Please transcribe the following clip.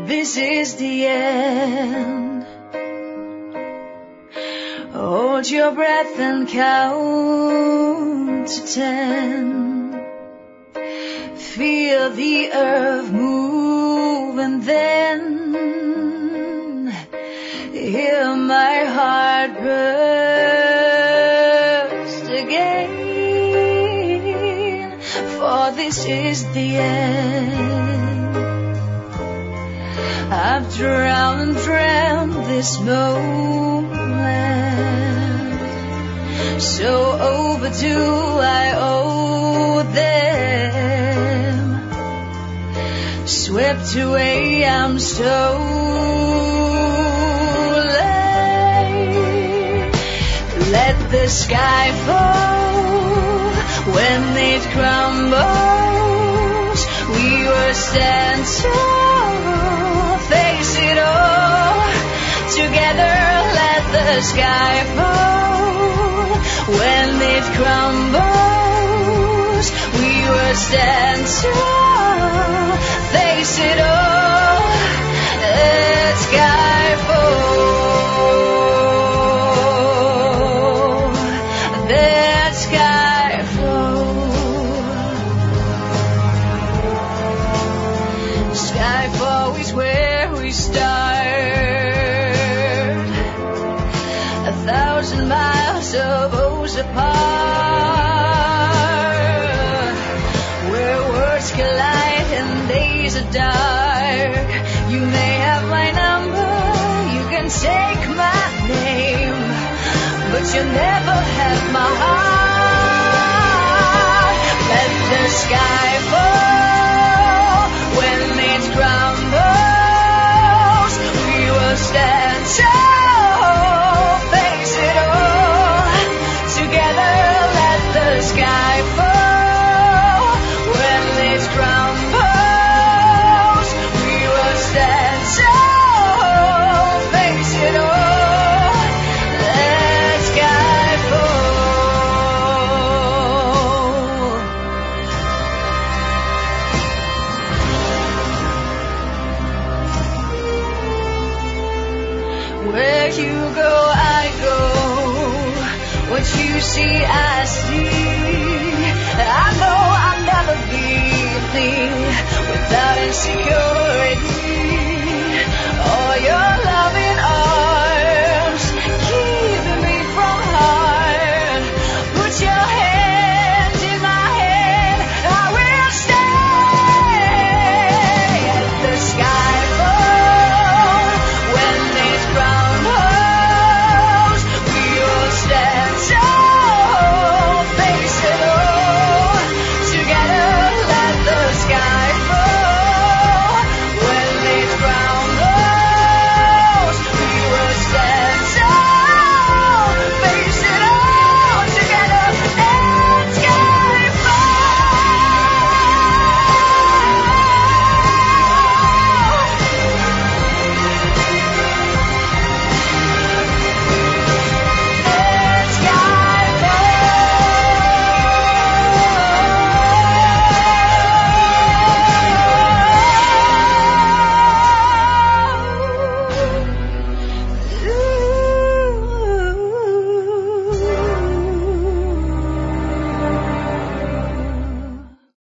this is the end. Hold your breath and count to 10. Feel the earth move and then hear my heart burst again. For this is the end. I've drowned and dreamt this moment, so overdue I owe them. Swept away, I'm so late. Let the sky fall when it crumbles. We will stand tall, face it all together. Let the sky fall when it crumbles. We will stand tall, face it all. Let sky fall. Let sky fall. Skyfall is where we start, 1,000 miles of ocean apart, where words collide and days are dark. You may have my number, you can take my name, but you'll never have my heart. Let the sky fall when it crumbles. We will stand tall, face it all together. Let the sky fall when it crumbles. We will stand tall, face it all. Let sky fall. Where you go, I go. What you see, I see. I know I'll never be me without insecurity.